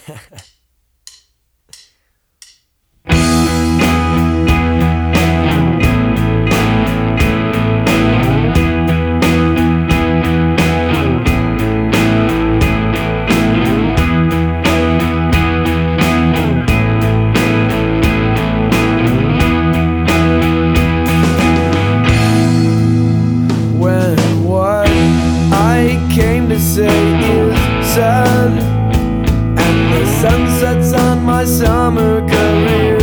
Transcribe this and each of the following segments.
Say is sad, and the sun sets on my summer career.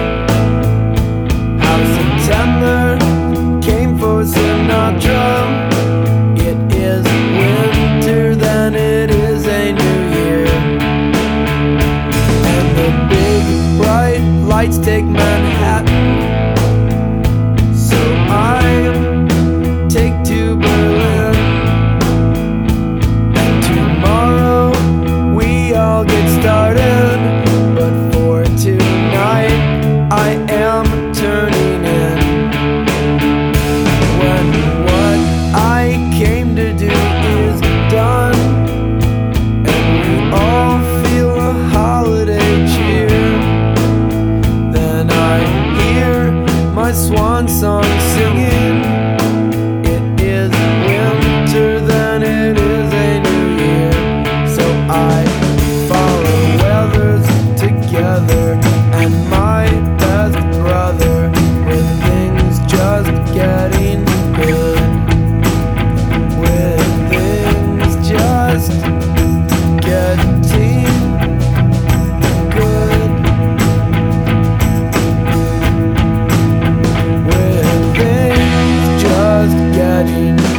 How September came for Sinatra. It is winter, then it is a new year, and the big bright lights take Manhattan. So I take to Berlin. Get started, but for tonight I am turning in. When what I came to do is done, and we all feel a holiday cheer, then I hear my swan song singing. It is winter, then it is a new year. So I together, and my best brother, with things just getting good, with things just getting good, with things just getting good.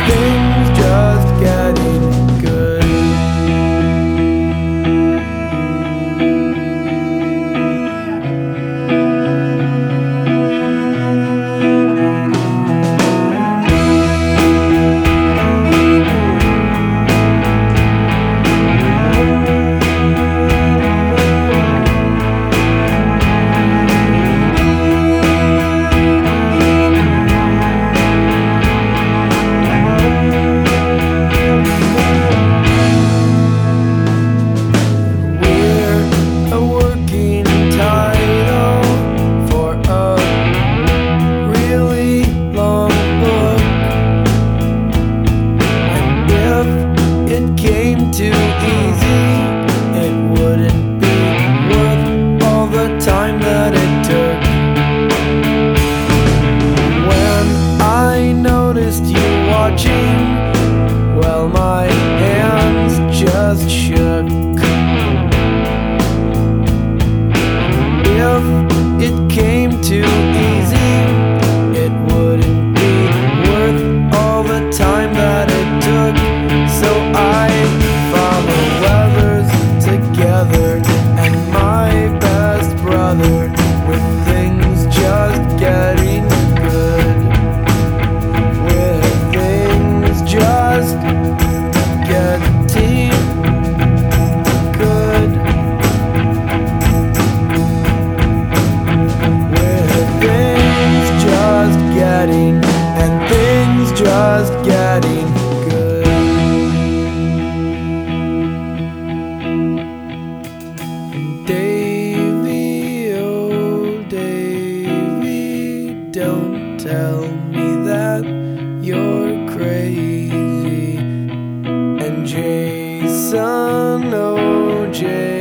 Well, my hands just shook. If it came too easy, it wouldn't be worth all the time that it took. So I follow weathers together, and my best brother, with things just getting good, with things just getting good, with things just getting, and things just getting good. Davy, oh Davy, don't tell me that you're crazy. And Jason, oh Jason,